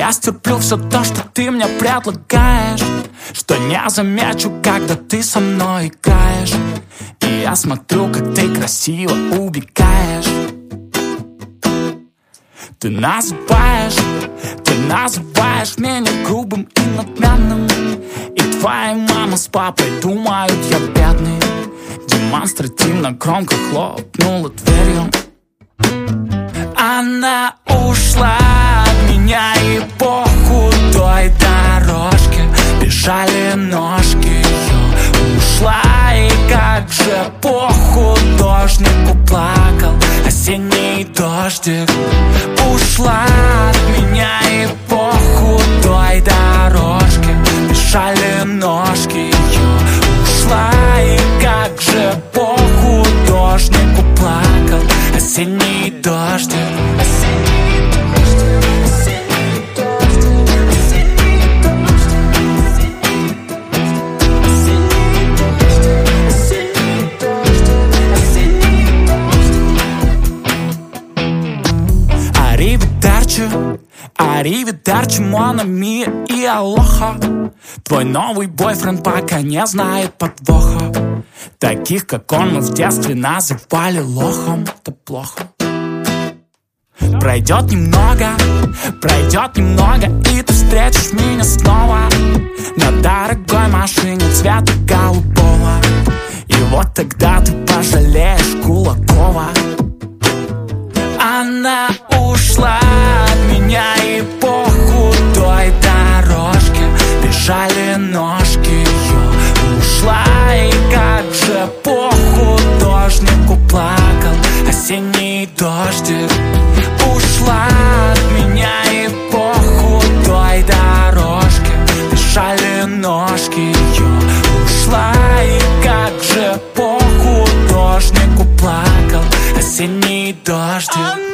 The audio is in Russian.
я стерплю все то, что ты мне предлагаешь, что не замечу, когда ты со мной играешь. И я смотрю, как ты красиво убегаешь. Ты называешь меня грубым и надменным, и твоя мама с папой думают, я бедный. Демонстративно громко хлопнула дверью. Она ушла от меня, и по худой дорожке бежали ножки ее. Ушла, и как же по художнику плакал осенний дождик. Ушла от меня, и по худой дорожке бежали ножки ее. Ушла, и как же по художнику плакал осенний дождик. Аривидерчи, мон ами и алоха. Твой новый бойфренд пока не знает подвоха. Таких, как он, мы в детстве называли лохом. Это плохо. Пройдет немного, и ты встретишь меня снова на дорогой машине цвета голубого. И вот тогда ты пожалеешь Кулакова. Она ушла от меня, и по худой дорожке бежали ножки ее. Ушла, и как же по художнику плакал осенний дождик. Ушла от меня, и по худой дорожке бежали ножки ее. Ушла, и как же по художнику плакал осенний дождик.